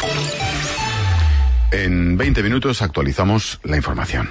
En 20 minutos actualizamos la información.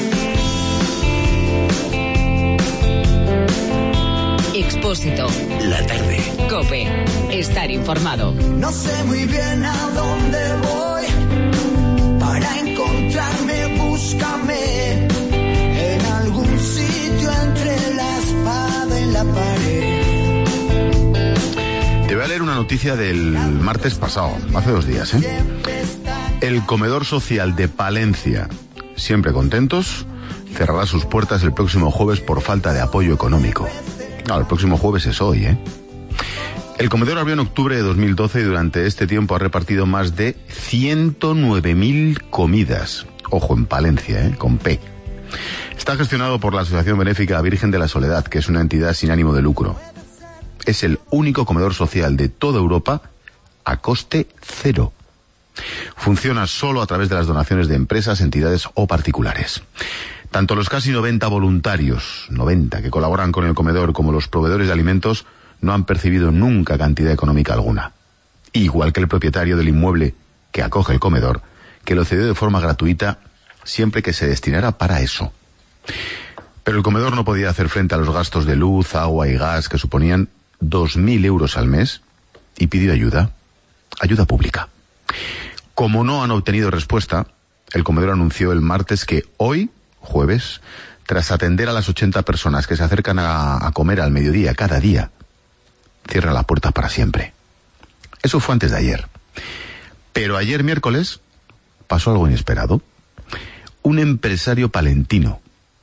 Expósito. La tarde. COPE. Estar informado. No sé muy bien a dónde voy. Para encontrarme, búscame en algún sitio entre la espada y la pared. Te voy a leer una noticia del martes pasado, hace 2 días, ¿eh? El comedor social de Palencia, siempre contentos, cerrará sus puertas el próximo jueves por falta de apoyo económico. Claro, el próximo jueves es hoy, ¿eh? El comedor abrió en octubre de 2012 y durante este tiempo ha repartido más de 109.000 comidas. Ojo, en Palencia, con P. Está gestionado por la Asociación Benéfica Virgen de la Soledad, que es una entidad sin ánimo de lucro. Es el único comedor social de toda Europa a coste cero. Funciona solo a través de las donaciones de empresas, entidades o particulares. Tanto los casi 90 voluntarios, 90 que colaboran con el comedor, como los proveedores de alimentos, no han percibido nunca cantidad económica alguna. Igual que el propietario del inmueble que acoge el comedor, que lo cedió de forma gratuita siempre que se destinara para eso. Pero el comedor no podía hacer frente a los gastos de luz, agua y gas que suponían 2.000 euros al mes y pidió ayuda pública. Como no han obtenido respuesta, el comedor anunció el martes que hoy, jueves, tras atender a las 80 personas que se acercan a comer al mediodía cada día, cierra las puertas para siempre. Eso fue antes de ayer. Pero ayer miércoles pasó algo inesperado. Un empresario palentino,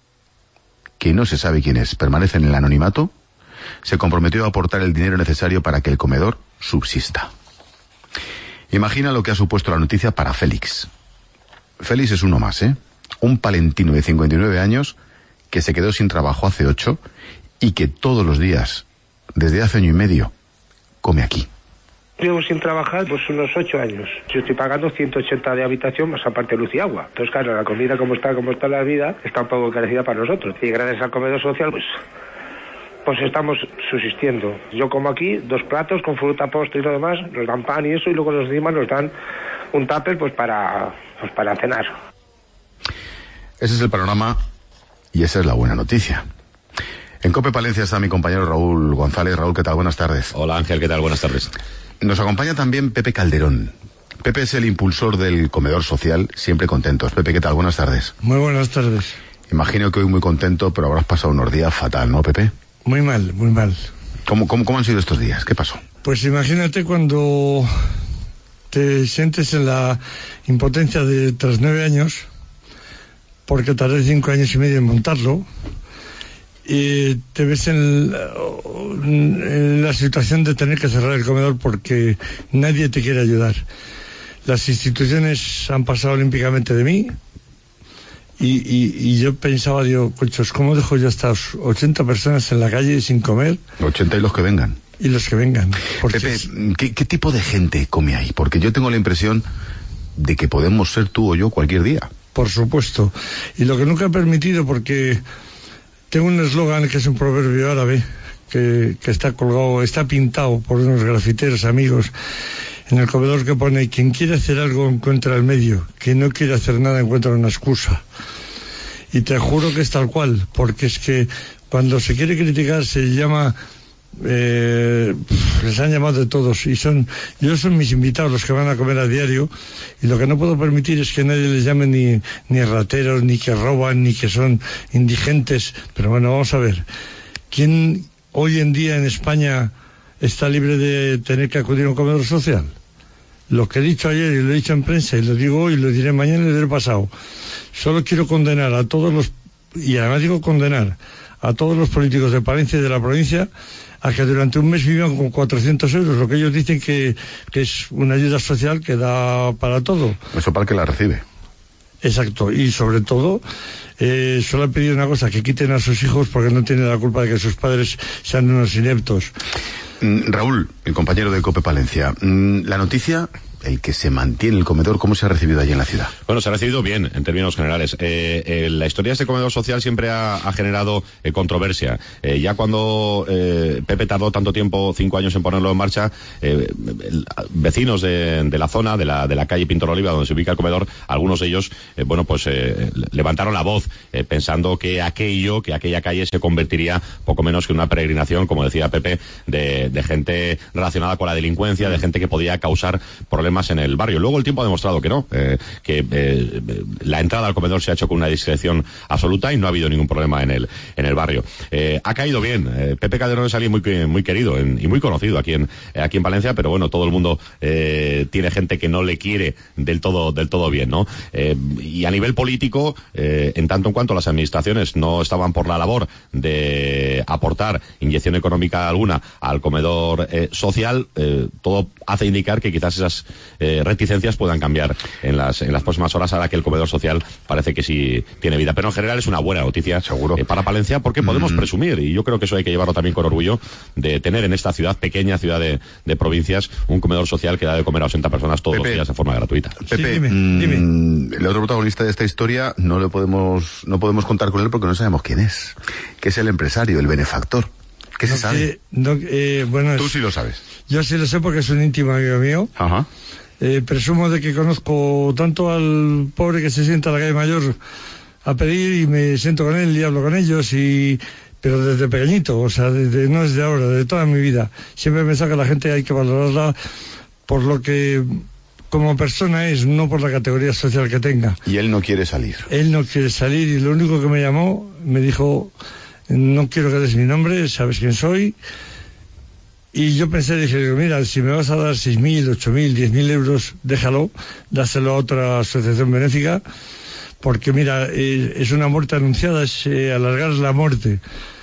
que no se sabe quién es, permanece en el anonimato, se comprometió a aportar el dinero necesario para que el comedor subsista. Imagina lo que ha supuesto la noticia para Félix. Félix es uno más, un palentino de 59 años que se quedó sin trabajo hace 8 y que todos los días, desde hace 1 año y medio, come aquí. Llevo sin trabajar pues unos 8 años. Yo estoy pagando 180 de habitación más aparte luz y agua. Entonces, claro, la comida como está la vida, está un poco encarecida para nosotros. Y gracias al comedor social, pues estamos subsistiendo. Yo como aquí 2 platos con fruta, postre y lo demás, nos dan pan y eso, y luego los demás nos dan un tupper pues para cenar. Ese es el panorama y esa es la buena noticia. En COPE Palencia está mi compañero Raúl González. Raúl, ¿qué tal? Buenas tardes. Hola Ángel, ¿qué tal? Buenas tardes. Nos acompaña también Pepe Calderón. Pepe es el impulsor del comedor social Siempre Contentos. Pepe, ¿qué tal? Buenas tardes. Muy buenas tardes. Imagino que hoy muy contento, pero habrás pasado unos días fatal, ¿no, Pepe? Muy mal, muy mal. ¿Cómo han sido estos días? ¿Qué pasó? Pues imagínate cuando te sientes en la impotencia de tras 9 años, porque tardé 5 años y medio en montarlo, y te ves en la situación de tener que cerrar el comedor porque nadie te quiere ayudar. Las instituciones han pasado olímpicamente de mí y yo pensaba, digo, cochos, ¿cómo dejo yo a estas 80 personas en la calle sin comer? 80 y los que vengan. Y los que vengan. Porque Pepe, ¿qué tipo de gente come ahí? Porque yo tengo la impresión de que podemos ser tú o yo cualquier día. Por supuesto. Y lo que nunca he permitido, porque tengo un eslogan que es un proverbio árabe que está colgado, está pintado por unos grafiteros amigos en el comedor, que pone: quien quiere hacer algo encuentra el medio, quien no quiere hacer nada encuentra una excusa. Y te juro que es tal cual, porque es que cuando se quiere criticar se llama... les han llamado de todos y son mis invitados los que van a comer a diario, y lo que no puedo permitir es que nadie les llame ni rateros, ni que roban, ni que son indigentes. Pero bueno, vamos a ver, ¿quién hoy en día en España está libre de tener que acudir a un comedor social? Lo que he dicho ayer y lo he dicho en prensa y lo digo hoy, lo diré mañana y lo diré pasado. Solo quiero condenar a todos los, y además digo condenar a todos los políticos de Palencia y de la provincia, a que durante un mes vivan con 400 euros, lo que ellos dicen que es una ayuda social que da para todo. Eso para el que la recibe. Exacto, y sobre todo, solo he pedido una cosa: que quiten a sus hijos, porque no tienen la culpa de que sus padres sean unos ineptos. Raúl, el compañero de COPE Palencia, la noticia el que se mantiene el comedor, ¿cómo se ha recibido allí en la ciudad? Bueno, se ha recibido bien, en términos generales. La historia de este comedor social siempre ha generado controversia. Ya cuando Pepe tardó tanto tiempo, 5 años en ponerlo en marcha, vecinos de la zona, de la calle Pintor Oliva, donde se ubica el comedor, algunos de ellos, levantaron la voz, pensando que aquella calle se convertiría poco menos que en una peregrinación, como decía Pepe, de gente relacionada con la delincuencia, de gente que podía causar problemas en el barrio. Luego el tiempo ha demostrado que no, la entrada al comedor se ha hecho con una discreción absoluta y no ha habido ningún problema en el barrio. Ha caído bien. Pepe Calderón es alguien muy querido y muy conocido aquí en Palencia, pero bueno, todo el mundo tiene gente que no le quiere del todo bien, ¿no? Y a nivel político, en tanto en cuanto las administraciones no estaban por la labor de aportar inyección económica alguna al comedor social, todo hace indicar que quizás esas reticencias puedan cambiar en las próximas horas, ahora que el comedor social parece que sí tiene vida. Pero en general es una buena noticia, seguro, para Palencia, porque podemos presumir, y yo creo que eso hay que llevarlo también con orgullo, de tener en esta ciudad, pequeña ciudad de provincias, un comedor social que da de comer a 80 personas todos los días de forma gratuita. Pepe, sí, dime. El otro protagonista de esta historia no podemos contar con él porque no sabemos quién es, que es el empresario, el benefactor. ¿Qué se sabe? Bueno, tú sí lo sabes. Yo sí lo sé porque es un íntimo amigo mío. Ajá. Presumo de que conozco tanto al pobre que se sienta en la calle Mayor a pedir, y me siento con él y hablo con ellos, pero desde pequeñito, o sea, no desde ahora, de toda mi vida. Siempre he pensado que la gente hay que valorarla por lo que como persona es, no por la categoría social que tenga. Y él no quiere salir. Él no quiere salir, y lo único que me llamó, me dijo: no quiero que des mi nombre, sabes quién soy. Y yo pensé, dije, mira, si me vas a dar 6.000, 8.000, 10.000 euros, déjalo, dáselo a otra asociación benéfica, porque mira, es una muerte anunciada, es alargar la muerte.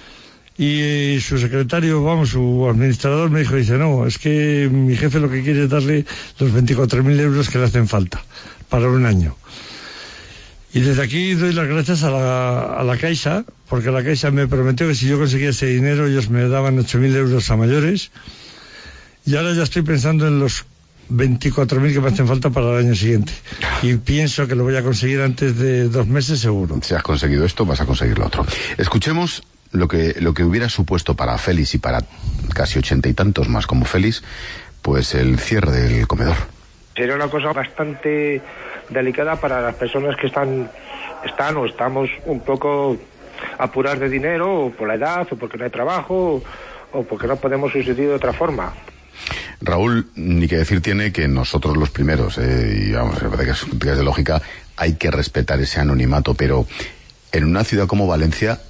Y su secretario, su administrador me dijo, dice, no, es que mi jefe lo que quiere es darle los 24.000 euros que le hacen falta para un año. Y desde aquí doy las gracias a la Caixa, porque la Caixa me prometió que si yo conseguía ese dinero, ellos me daban 8.000 euros a mayores. Y ahora ya estoy pensando en los 24.000 que me hacen falta para el año siguiente. Y pienso que lo voy a conseguir antes de 2 meses seguro. Si has conseguido esto, vas a conseguir lo otro. Escuchemos lo que hubiera supuesto para Félix y para casi 80 y tantos más como Félix, pues el cierre del comedor. Sería una cosa bastante delicada para las personas que estamos un poco apuradas de dinero, o por la edad, o porque no hay trabajo, o porque no podemos subsistir de otra forma. Raúl, ni que decir tiene que nosotros los primeros, y vamos, me parece que es de lógica, hay que respetar ese anonimato, pero en una ciudad como Palencia,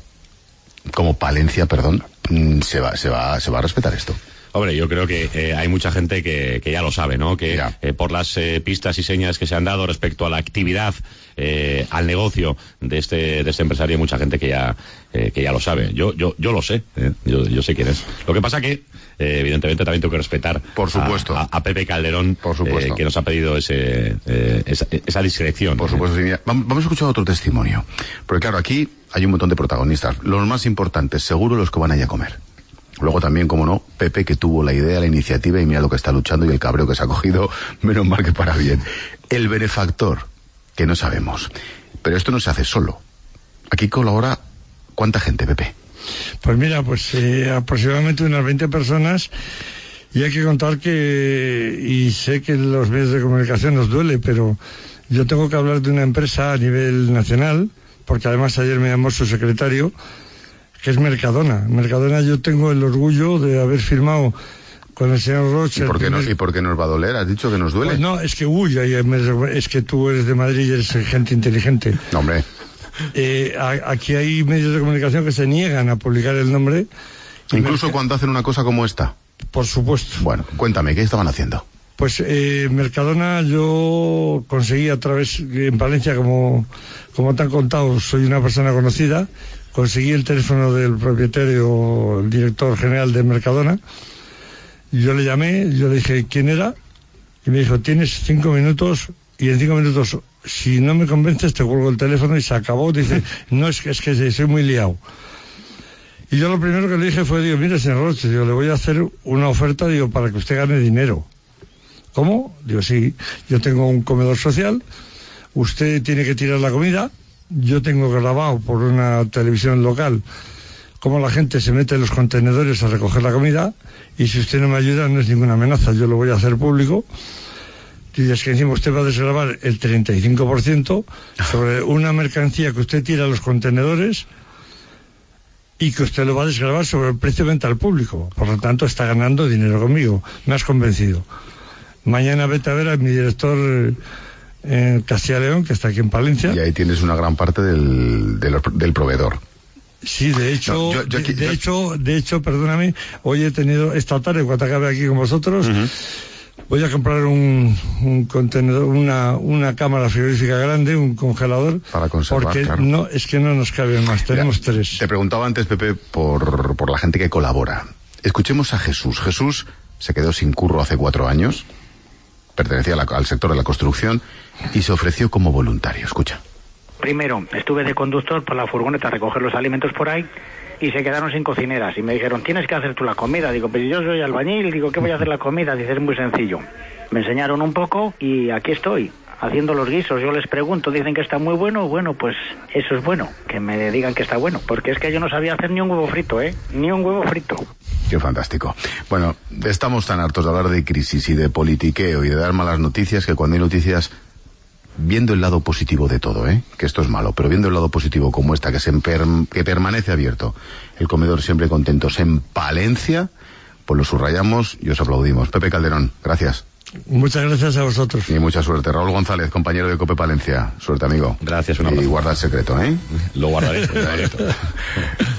se va a respetar esto. Hombre, yo creo que hay mucha gente que ya lo sabe, ¿no? Que por las pistas y señas que se han dado respecto a la actividad, al negocio de este empresario, hay mucha gente que ya lo sabe. Yo lo sé, yo sé quién es. Lo que pasa que evidentemente también tengo que respetar, por supuesto, a Pepe Calderón, por supuesto, que nos ha pedido esa discreción. Por supuesto, sí. Vamos a escuchar otro testimonio, porque claro, aquí hay un montón de protagonistas. Los más importantes, seguro, los que van allá a comer. Luego también, como no, Pepe, que tuvo la idea, la iniciativa, y mira lo que está luchando y el cabreo que se ha cogido, menos mal que para bien. El benefactor, que no sabemos. Pero esto no se hace solo. Aquí colabora, ¿cuánta gente, Pepe? Pues mira, aproximadamente unas 20 personas, y hay que contar y sé que los medios de comunicación nos duele, pero yo tengo que hablar de una empresa a nivel nacional, porque además ayer me llamó su secretario, que es Mercadona. Mercadona, yo tengo el orgullo de haber firmado con el señor Roche. ¿Y por qué nos va a doler? ¿Has dicho que nos duele? Pues no, es que es que tú eres de Madrid y eres gente inteligente. No, hombre. Aquí hay medios de comunicación que se niegan a publicar el nombre. Incluso cuando hacen una cosa como esta. Por supuesto. Bueno, cuéntame, ¿qué estaban haciendo? Pues Mercadona, yo conseguí a través, en Palencia, como te han contado, soy una persona conocida, conseguí el teléfono del propietario, el director general de Mercadona. Yo le llamé, yo le dije quién era, y me dijo, tienes 5 minutos, y en 5 minutos, si no me convences, te cuelgo el teléfono, y se acabó. Dice, no, es que soy muy liado. Y yo lo primero que le dije fue, mire, señor Roche, le voy a hacer una oferta, para que usted gane dinero. ¿Cómo? Digo, sí, yo tengo un comedor social, usted tiene que tirar la comida, yo tengo grabado por una televisión local cómo la gente se mete en los contenedores a recoger la comida, y si usted no me ayuda no es ninguna amenaza, yo lo voy a hacer público. Y es que encima usted va a desgravar el 35% sobre una mercancía que usted tira a los contenedores y que usted lo va a desgravar sobre el precio de venta al público. Por lo tanto, está ganando dinero conmigo. Me has convencido. Mañana vete a ver a mi director en Castilla y León, que está aquí en Palencia. Y ahí tienes una gran parte del proveedor. Sí, de hecho, de hecho, perdóname, hoy he tenido, esta tarde, cuando acabe aquí con vosotros, voy a comprar un contenedor, una cámara frigorífica grande, un congelador. Para conservar, porque claro. no, es que no nos cabe más, tenemos 3. Te preguntaba antes, Pepe, por la gente que colabora. Escuchemos a Jesús. Jesús se quedó sin curro hace 4 años, pertenecía al sector de la construcción y se ofreció como voluntario. Escucha. Primero, estuve de conductor por la furgoneta a recoger los alimentos por ahí y se quedaron sin cocineras y me dijeron, tienes que hacer tú la comida. Digo, pero yo soy albañil, digo, ¿qué voy a hacer la comida? Dice, es muy sencillo. Me enseñaron un poco y aquí estoy, haciendo los guisos. Yo les pregunto, dicen que está muy bueno, bueno, pues eso es bueno, que me digan que está bueno, porque es que yo no sabía hacer ni un huevo frito, ni un huevo frito. Qué fantástico. Bueno, estamos tan hartos de hablar de crisis y de politiqueo y de dar malas noticias que cuando hay noticias, viendo el lado positivo de todo, que esto es malo, pero viendo el lado positivo como esta, que permanece abierto, el comedor siempre contentos en Palencia, pues lo subrayamos y os aplaudimos. Pepe Calderón, gracias. Muchas gracias a vosotros. Y mucha suerte. Raúl González, compañero de COPE Palencia. Suerte, amigo. Gracias, un abrazo. Y guarda el secreto, Lo guardaré.